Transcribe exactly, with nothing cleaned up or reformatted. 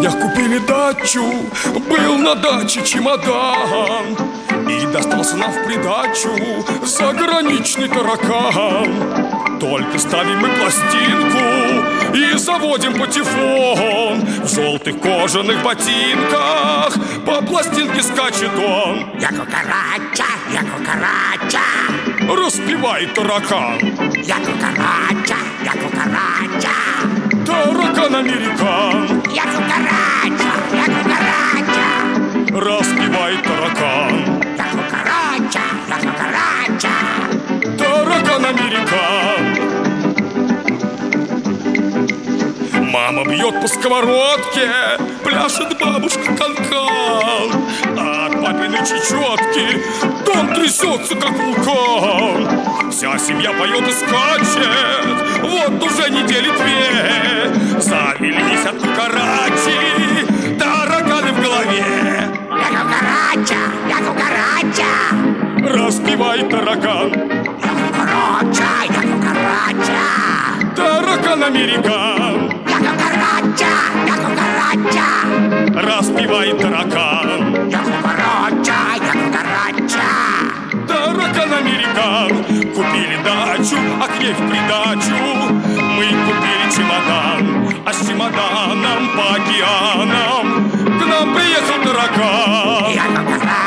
днях купили дачу, был на даче чемодан, и достался нам в придачу заграничный таракан. Только ставим мы пластинку и заводим патефон. В желтых кожаных ботинках по пластинке скачет он. Я кукарача, я кукарача, распевает таракан. Я кукарача, я кукарача, таракан-американ. я кукарача, я кукарача, распевает таракан. я кукарача, я кукарача, таракан-американ. Мама бьет по сковородке, пляшет бабушка канкан, а от папиной чечетки дом трясется, как вулкан. Вся семья поет и скачет, вот уже недели две. Завелись от кукарачи тараканы в голове. я кукарача, я кукарача, распевает таракан. я кукарача, я кукарача, таракан-американ. я кукарача, я кукарача, распевает таракан. я кукарача, я кукарача, таракан-американ. Купили дачу, а к ней в придачу мы купили чемодан, а с чемоданом по океанам к нам приехал таракан. я кукарача.